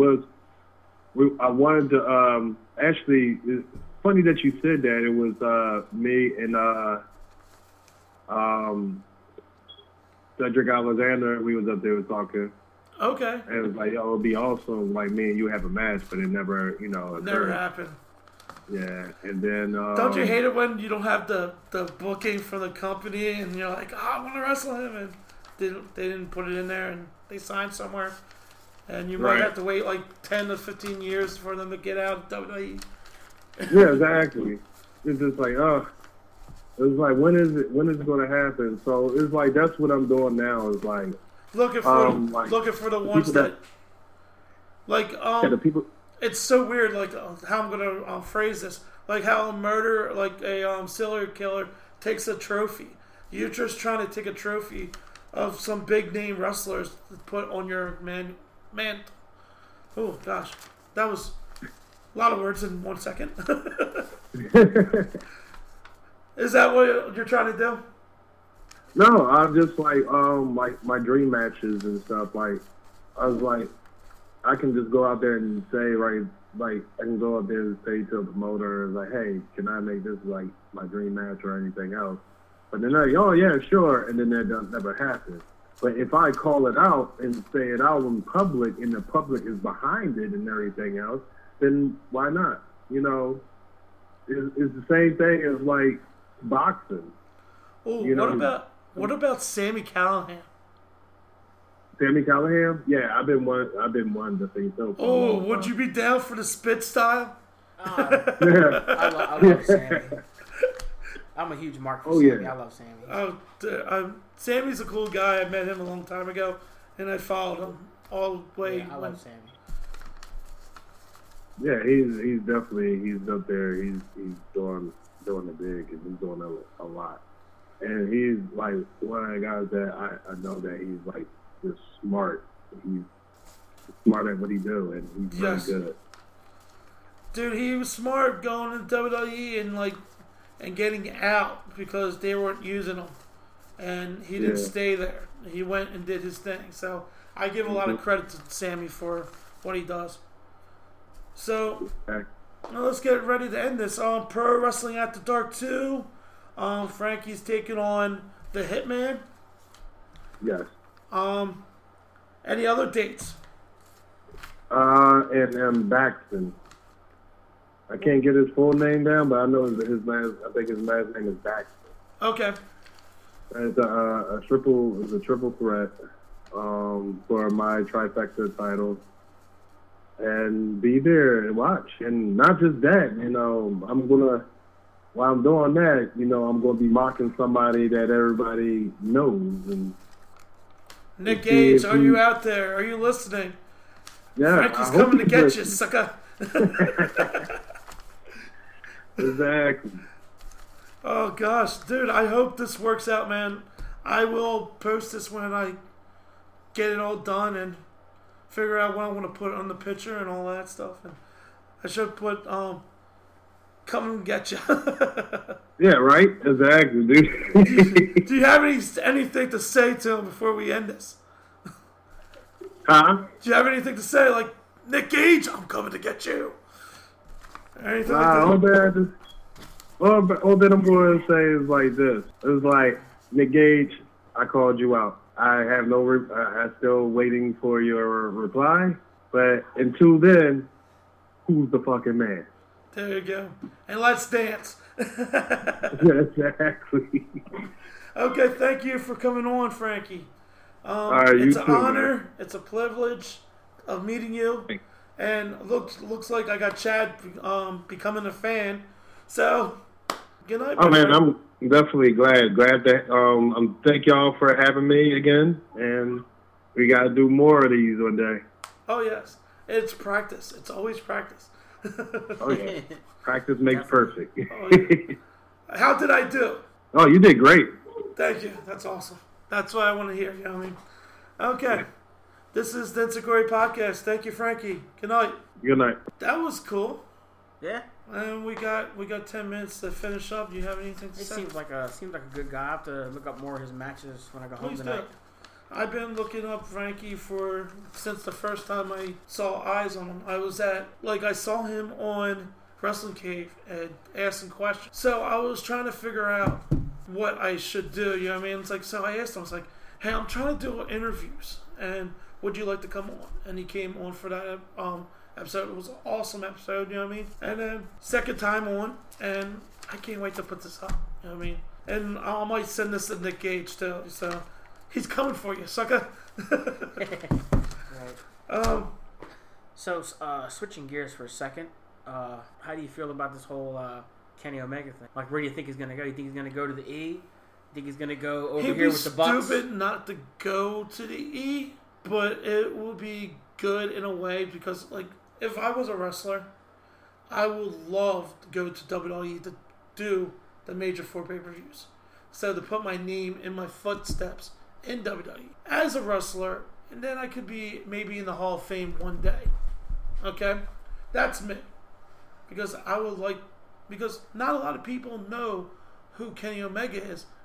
I wanted to actually. It's funny that you said that. It was me and Cedric Alexander. We was up there talking. Okay. And it was like, it would be awesome. Me and you have a match, but it never, occurred. Never happened. Yeah, and then don't you hate it when you don't have the booking for the company and you're like, I want to wrestle him, and they didn't put it in there and they signed somewhere, and you might have to wait 10 to 15 years for them to get out of WWE. Yeah, exactly. It's just it's when is it going to happen? So it's that's what I'm doing now. Is looking for the ones that the people. It's so weird, how I'm gonna phrase this. How a murderer, a serial killer, takes a trophy. You're just trying to take a trophy of some big name wrestlers to put on your man. Oh gosh, that was a lot of words in 1 second. Is that what you're trying to do? No, I'm just like my dream matches and stuff. Like I was like, I can just go out there and say like I can go out there and say to a promoter like, hey, can I make this like my dream match or anything else? But then they're like, oh yeah, sure, and then that does never happen. But if I call it out and say it out in public, and the public is behind it and everything else, then why not? You know, it's the same thing as like boxing. Oh, You what about Sami Callihan? Sami Callihan? Yeah, I've been one to think so. Oh, would you be down for the spit style? I love Sami. I'm a huge mark for Sami. Yeah. I love Sami. Oh, Sammy's a cool guy. I met him a long time ago, and I followed him all the way. Yeah, I love Sami. Yeah, he's definitely up there. He's doing it big, and he's doing a lot. And he's like one of the guys that I know that he's like just smart. He's smart at what he do, and he's very good. Dude, he was smart going to WWE and getting out because they weren't using him, and he didn't stay there. He went and did his thing. So I give a lot of credit to Sami for what he does. So now let's get ready to end this. Pro Wrestling After Dark 2. Frankie's taking on the Hitman. Yes. Any other dates? And Baxton. I can't get his full name down, but I know his last. I think his last name is Baxton. Okay. It's a triple threat for my trifecta title. And be there and watch. And not just that, while I'm doing that, I'm gonna be mocking somebody that everybody knows. And Nick Gage, are you out there? Are you listening? Yeah, Frankie's coming to get you, sucker. Exactly. Oh gosh, dude, I hope this works out, man. I will post this when I get it all done and figure out what I want to put on the picture and all that stuff. And I should put come and get you. Yeah, right. Exactly, dude. Do you have anything to say to him before we end this? Huh? Do you have anything to say, like Nick Gage? I'm coming to get you. Or anything like All that? all that I'm going to say is like this. It's like, Nick Gage, I called you out. I have I'm still waiting for your reply. But until then, who's the fucking man? There you go. And let's dance. Exactly. Okay, thank you for coming on, Frankie. Right, it's you an too, honor. man. It's a privilege of meeting you. And looks like I got Chad becoming a fan. So, good night. Oh man, I'm definitely glad that thank y'all for having me again, and we got to do more of these one day. Oh yes, it's practice. It's always practice. Oh yeah, practice makes perfect. Oh, yeah. How did I do? Oh, you did great. Thank you. That's awesome. That's what I want to hear. You know what I mean? Okay. This is the Insecurity Podcast. Thank you, Frankie. Good night. Good night. That was cool. Yeah. And we got 10 minutes to finish up. Do you have anything to He say? seems like a good guy. I have to look up more of his matches when I go home Please do. tonight. I've been looking up Frankie since the first time I saw eyes on him. I saw him on Wrestling Cave and asking questions. So I was trying to figure out what I should do. You know what I mean? It's like, so I asked him, I was like, hey, I'm trying to do interviews, and would you like to come on? And he came on for that episode. It was an awesome episode, you know what I mean? And then second time on, and I can't wait to put this up, you know what I mean? And I might send this to Nick Gage too, so he's coming for you, sucker. Right. So, switching gears for a second, how do you feel about this whole Kenny Omega thing? Like, where do you think he's going to go? You think he's going to go to the E? You think he's going to go over here with the Bucks? He'd be stupid not to go to the E, but it will be good in a way because, like, if I was a wrestler, I would love to go to WWE to do the major 4 pay-per-views. So to put my name in my footsteps in WWE as a wrestler, and then I could be maybe in the Hall of Fame one day. Okay? That's me. Because not a lot of people know who Kenny Omega is,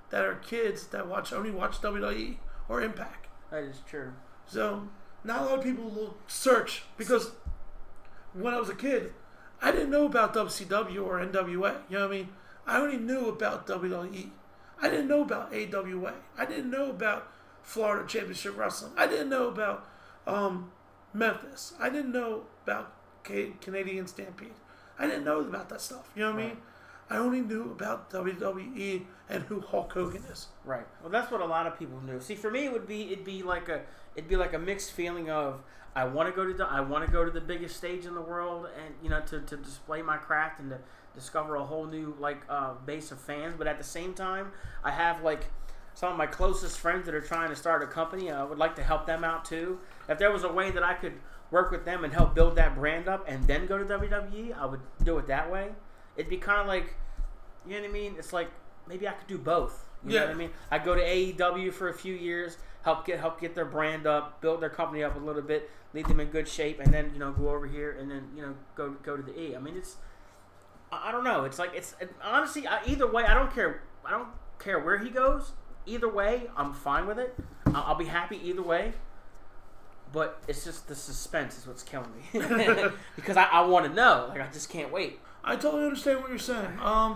that are kids that only watch WWE or Impact. That is true. So not a lot of people will search because when I was a kid, I didn't know about WCW or NWA. You know what I mean? I only knew about WWE. I didn't know about AWA. I didn't know about Florida Championship Wrestling. I didn't know about Memphis. I didn't know about Canadian Stampede. I didn't know about that stuff. You know what I mean? I only knew about WWE and who Hulk Hogan is. Right. Well, that's what a lot of people knew. See, for me, it'd be like a mixed feeling of I want to go to the biggest stage in the world, and to display my craft and to discover a whole new base of fans. But at the same time, I have some of my closest friends that are trying to start a company. I would like to help them out too. If there was a way that I could work with them and help build that brand up and then go to WWE, I would do it that way. It'd be kind of like, you know what I mean? It's like maybe I could do both. You know what I mean? I'd go to AEW for a few years, help get their brand up, build their company up a little bit, leave them in good shape, and then go over here and then go to the E. I mean, I don't know. It's honestly either way. I don't care. I don't care where he goes. Either way, I'm fine with it. I'll be happy either way. But it's just the suspense is what's killing me because I want to know. I just can't wait. I totally understand what you're saying.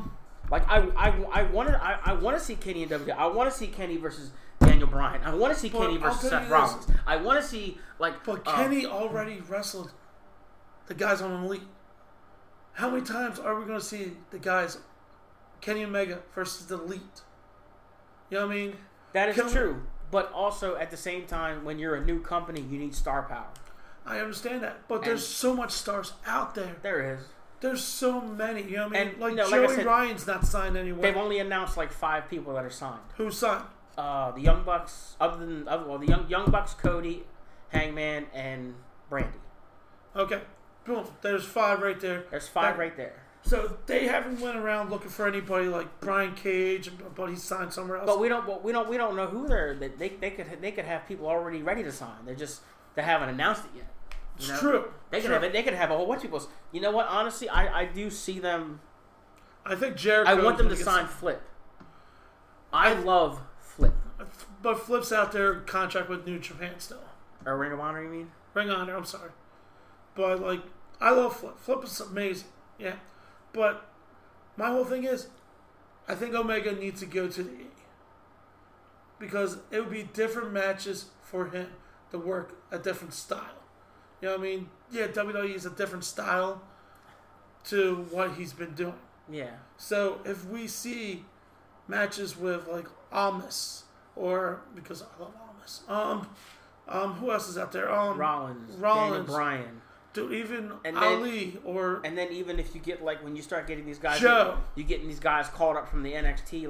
I want to see Kenny in WWE. I want to see Kenny versus Daniel Bryan. I want to see Kenny versus Seth Rollins. I want to see But Kenny already wrestled the guys on Elite. How many times are we going to see the guys Kenny Omega versus the Elite? You know what I mean? That is true. But also at the same time, when you're a new company, you need star power. I understand that, but there's so much stars out there. There is. There's so many. You know what I mean? And, Joey Ryan's not signed anywhere. They've only announced 5 people that are signed. Who's signed? The Young Bucks. The Young Bucks, Cody, Hangman, and Brandy. Okay, boom. There's 5 right there. There's 5 right there. So they haven't went around looking for anybody like Brian Cage, but he's signed somewhere else. But we don't know who they're. They could have people already ready to sign. They haven't announced it yet. It's true. They could have a whole bunch of people. You know what? Honestly, I do see them. I think Jericho. I want them to sign Flip. I love Flip. But Flip's out there contract with New Japan still. Or Ring of Honor, you mean? Ring of Honor. I'm sorry, but I love Flip. Flip is amazing. Yeah. But my whole thing is, I think Omega needs to go to the E. Because it would be different matches for him to work a different style. You know what I mean? Yeah, WWE is a different style to what he's been doing. Yeah. So if we see matches with Almas, or because I love Almas, who else is out there? Rollins, Daniel Bryan. Dude, even and Ali then, and then even if you get when you start getting these guys, Joe, you getting these guys called up from the NXT.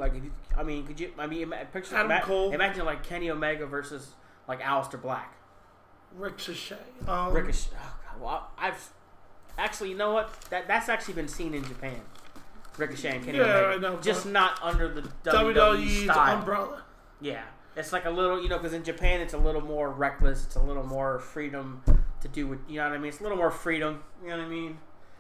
Picture Adam Cole. Imagine Kenny Omega versus Aleister Black, Ricochet. Ricochet. Oh, God. Well, I've actually, you know what? That's actually been seen in Japan. Ricochet and Kenny Omega, I know, just not under the WWE's style. umbrella. Yeah, it's a little, because in Japan it's a little more reckless. It's a little more freedom to do with, you know what I mean? It's a little more freedom, you know what I mean?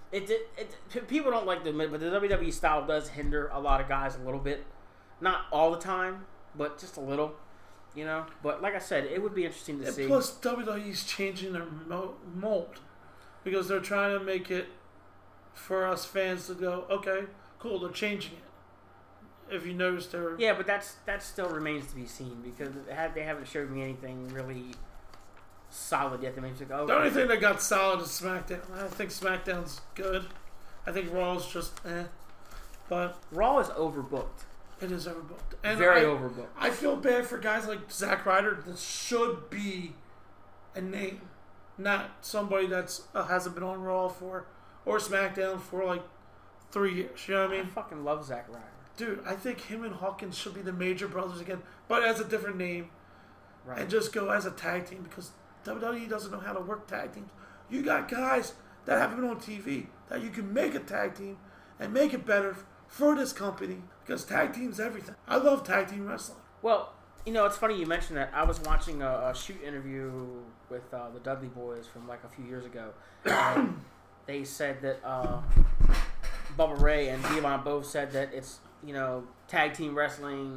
People don't like to admit, but the WWE style does hinder a lot of guys a little bit. Not all the time, but just a little, But like I said, it would be interesting to see. Plus, WWE's changing their mold because they're trying to make it for us fans to go, okay, cool, they're changing it. If you notice, they're... Yeah, but that still remains to be seen because they haven't showed me anything really solid yet. That makes me go, okay. The only thing that got solid is SmackDown. I think SmackDown's good. I think Raw's just but Raw is overbooked. It is overbooked. And very overbooked. I feel bad for guys like Zack Ryder that should be a name, not somebody that's hasn't been on Raw or SmackDown for 3 years. You know what I mean? I fucking love Zack Ryder. Dude, I think him and Hawkins should be the Major Brothers again, but as a different name. Right. And just go as a tag team because WWE doesn't know how to work tag teams. You got guys that haven't been on TV that you can make a tag team and make it better for this company because tag team's everything. I love tag team wrestling. Well, it's funny you mentioned that. I was watching a shoot interview with the Dudley Boys from a few years ago. They said that Bubba Ray and Devon both said that it's, tag team wrestling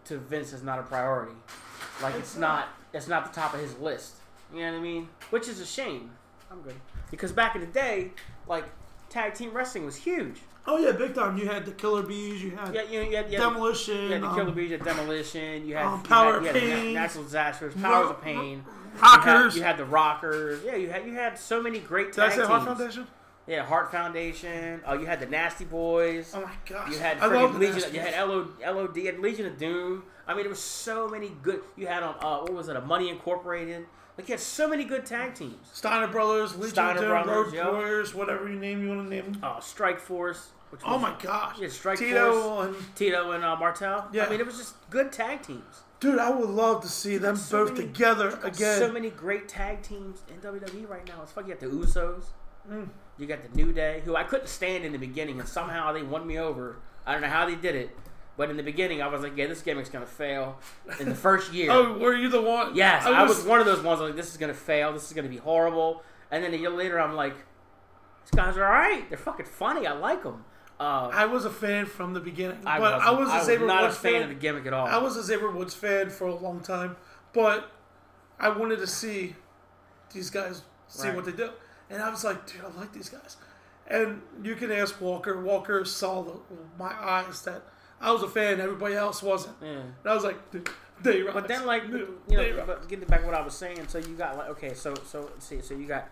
to Vince is not a priority. Like it's not the top of his list. You know what I mean? Which is a shame. I'm good because back in the day, like tag team wrestling was huge. Oh yeah, big time. You had the Killer Bees. You had Demolition. You had the Killer Bees. You had Demolition. You had Power of Pain. Pain. Natural Disasters. Powers of Pain. Rockers. You had the Rockers. Yeah, you had so many great Did tag I say teams. Heart Foundation? Yeah, Heart Foundation. Oh, you had the Nasty Boys. Oh my gosh. You had I love Legion. You had LOD. You had Legion of Doom. I mean, there was so many good. You had what was it? A Money Incorporated. Like you had so many good tag teams. Steiner Brothers, Legion Steiner of Doom, Brothers, Road Warriors, whatever you want to name them. Oh, Strike Force. Oh my gosh. Yeah, Strike Tito Force. Tito and Martel. Yeah. I mean, it was just good tag teams. Dude, I would love to see them both together again. So many great tag teams in WWE right now. It's fucking you got the Usos. You got the New Day, who I couldn't stand in the beginning, and somehow they won me over. I don't know how they did it, but in the beginning, I was like, yeah, this gimmick's going to fail in the first year. Oh, were you the one? Yes, I was one of those ones. I was like, this is going to fail. This is going to be horrible. And then a year later, I'm like, these guys are all right. They're fucking funny. I like them. I was a fan from the beginning, but I was not a fan of the gimmick at all. I was a Xavier Woods fan for a long time, but I wanted to see these guys what they do, and I was like, dude, I like these guys. And you can ask Walker. Walker saw my eyes that I was a fan. Everybody else wasn't. Yeah. And I was like, dude, they rise. But then, like, but getting back to what I was saying, so you got like, okay, so let's see, so you got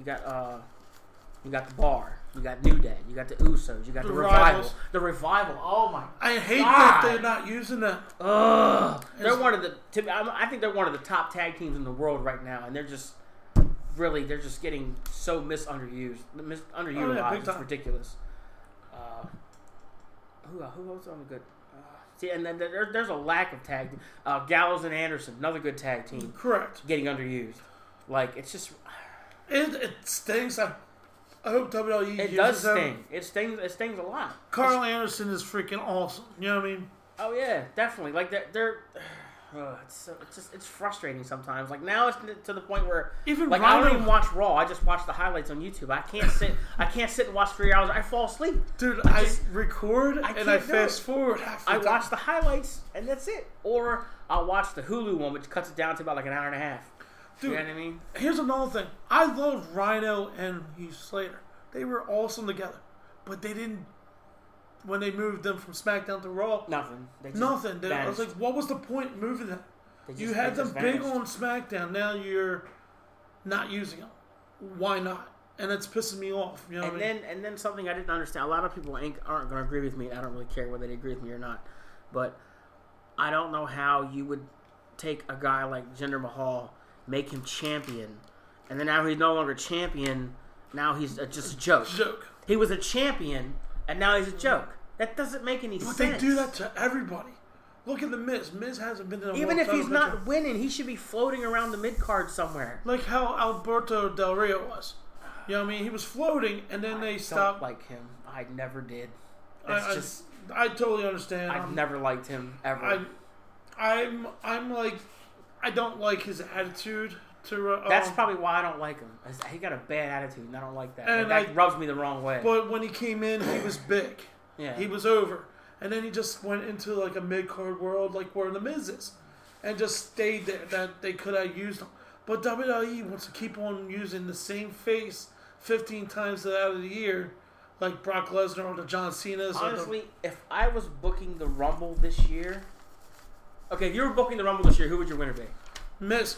the Bar, you got New Day, you got the Usos, you got the Revival. The Revival, oh my! I hate that they're not using them. They're one of the. I think they're one of the top tag teams in the world right now, and they're just getting so underutilized. It's ridiculous. Who else on the good? See, and then there's a lack of tag. Gallows and Anderson, another good tag team. Correct. Getting underused, like it's just. It stings. I hope WWE uses them. It does sting. It stings a lot. Carl Anderson is freaking awesome. You know what I mean? Oh yeah, definitely. Like they're it's frustrating sometimes. Like now it's to the point where even like I don't even watch Raw. I just watch the highlights on YouTube. I can't sit and watch 3 hours. I fall asleep. Dude, I record and I fast forward. I watch the highlights and that's it. Or I'll watch the Hulu one, which cuts it down to about like an hour and a half. Dude, you know what I mean? Here's another thing. I love Rhino and Heath Slater. They were awesome together. But they didn't... When they moved them from SmackDown to Raw... Nothing. I was like, what was the point moving them? You had them big on SmackDown. Now you're not using them. Why not? And it's pissing me off. You know what I mean? And then something I didn't understand. A lot of people aren't going to agree with me. I don't really care whether they agree with me or not. But I don't know how you would take a guy like Jinder Mahal... make him champion, and then now he's no longer champion. Now he's just a joke. He was a champion, and now he's a joke. That doesn't make any sense. But they do that to everybody. Look at the Miz. Miz hasn't been in a even if he's not winning, he should be floating around the mid card somewhere. Like how Alberto Del Rio was. You know what I mean? He was floating, and then they stopped. I don't like him. I never did. I totally understand. I've never liked him ever. I'm like. I don't like his attitude. That's probably why I don't like him. He got a bad attitude, and I don't like that. And that rubs me the wrong way. But when he came in, he was big. Yeah. He was over. And then he just went into like a mid-card world like where The Miz is. And just stayed there. That they could have used him. But WWE wants to keep on using the same face 15 times out of the year. Like Brock Lesnar or the John Cena's. Honestly, if I was booking the Rumble this year... Okay, if you were booking the Rumble this year, who would your winner be? Miz.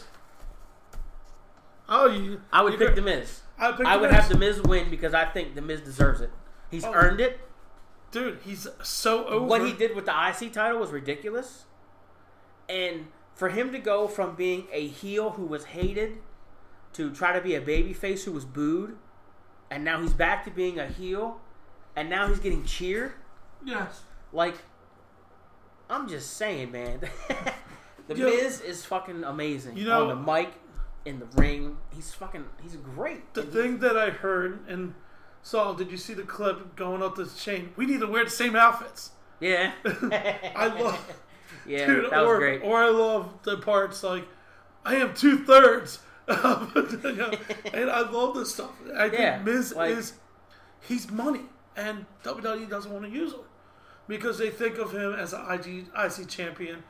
I would pick The Miz. I would have The Miz win because I think The Miz deserves it. He's earned it. Dude, he's so over. What he did with the IC title was ridiculous. And for him to go from being a heel who was hated to try to be a babyface who was booed, and now he's back to being a heel, and now he's getting cheered. Yes. Like... I'm just saying, man. Miz is fucking amazing. You know, on the mic, in the ring, he's great. The thing that I heard, and Saul, did you see the clip going up this chain? We need to wear the same outfits. Yeah. I love. Yeah, dude, that was great. Or I love the parts like, I am 2/3. And I love this stuff. I think Miz he's money, and WWE doesn't want to use him. Because they think of him as an IC champion,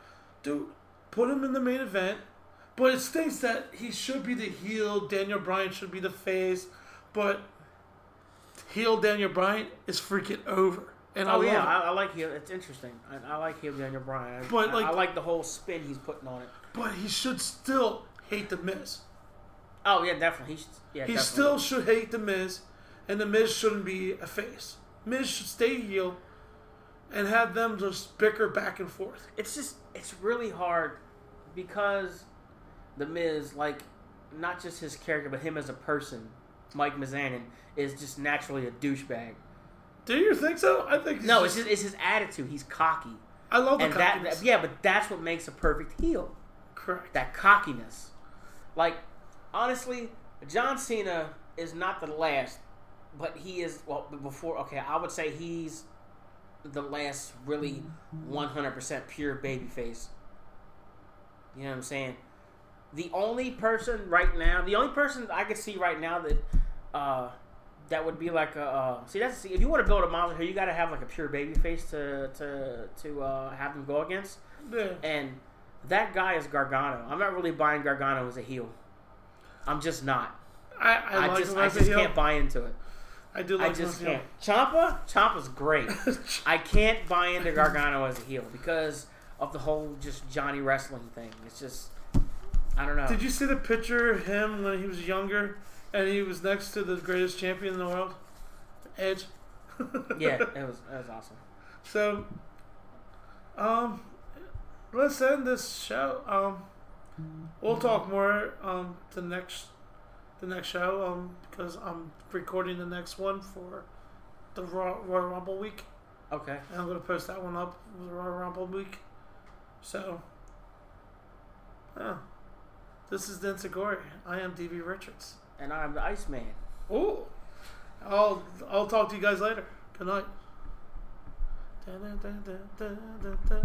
dude, put him in the main event. But it states that he should be the heel. Daniel Bryan should be the face. But heel Daniel Bryan is freaking over. And I like heel. It's interesting. I like heel Daniel Bryan. I like the whole spin he's putting on it. But he should still hate The Miz. Oh, yeah, definitely. He still should hate The Miz. And The Miz shouldn't be a face. Miz should stay heel and have them just bicker back and forth. It's really hard because The Miz, like, not just his character, but him as a person, Mike Mizanin, is just naturally a douchebag. Do you think so? I think it's his attitude. He's cocky. I love the cockiness. But that's what makes a perfect heel. Correct. That cockiness. Like, honestly, John Cena is not the last, but he is, I would say he's the last really 100% pure babyface. You know what I'm saying? The only person I could see right now that would be like if you want to build a monster here, you got to have like a pure babyface to have them go against. Yeah. And that guy is Gargano. I'm not really buying Gargano as a heel. I'm just not. I just can't buy into it. I do like I just can't. Ciampa's great. I can't buy into Gargano as a heel because of the whole just Johnny wrestling thing. It's just, I don't know. Did you see the picture of him when he was younger and he was next to the greatest champion in the world, Edge? Yeah, it was awesome. So, let's end this show. We'll talk more the next show because I'm recording the next one for the Royal Rumble week. Okay. And I'm going to post that one up for the Royal Rumble week. So, this is Dan Segori. I am DB Richards. And I'm the Iceman. Ooh. I'll talk to you guys later. Good night.